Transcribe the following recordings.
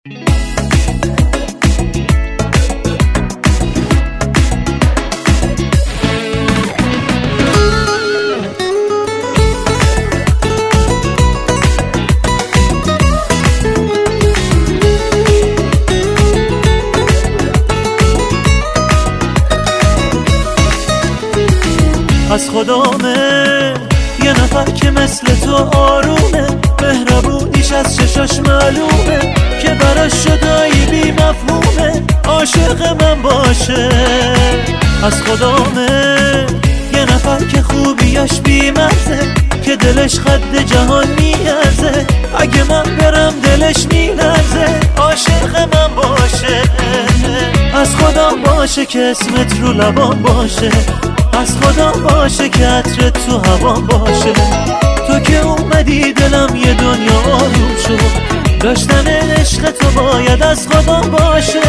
از خدامه یه نفر که مثل تو آرومه، مهربونیش از چشاش معلومه که براش شدایی بی مفهومه، عاشق من باشه. از خدامه یه نفر که خوبیش بی مرزه، که دلش خد جهان میارزه، اگه من برم دلش میلرزه، عاشق من باشه. از خدا باشه که اسمت رو لبان باشه، از خدا باشه که عطرت تو هوام باشه. تو که اومدی دلم یه دنیا آروم شد، داشتن عشق تو باید از خدا باشه.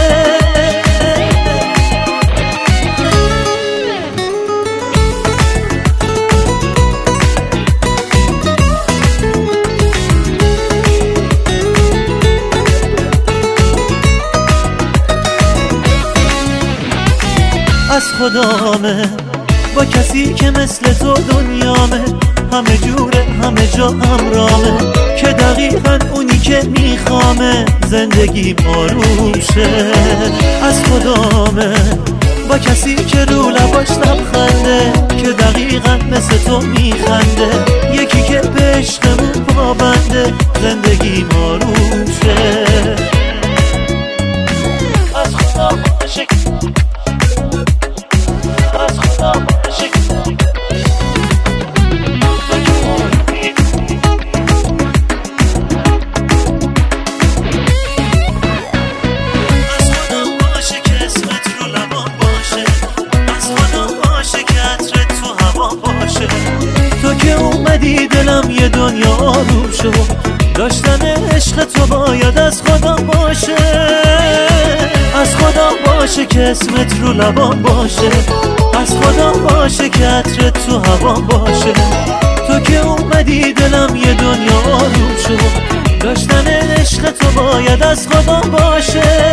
از خدامه با کسی که مثل تو دنیامه، همه جوره همه جا همرامه، که دقیقاً اونی که میخوامه، زندگی آروم شه. از خدامه با کسی که رو لباش لبخنده، که دقیقاً مثل تو میخنده، یکی که به عشقمون پابنده، زندگی آروم شه. از خدا باشه، از خدا باشه که اسمت رو لبان باشه، از خدا باشه که عطرت تو هوا باشه. تو که اومدی دلم یه دنیا آروم شد، داشتن عشق تو باید از خدا باشه. از خدا باشه که اسمت رو لبان باشه، از خدا باشه که عطرت تو هوا باشه. تو که اومدی دلم یه دنیا آروم شد، داشتن عشق تو باید از خدا باشه.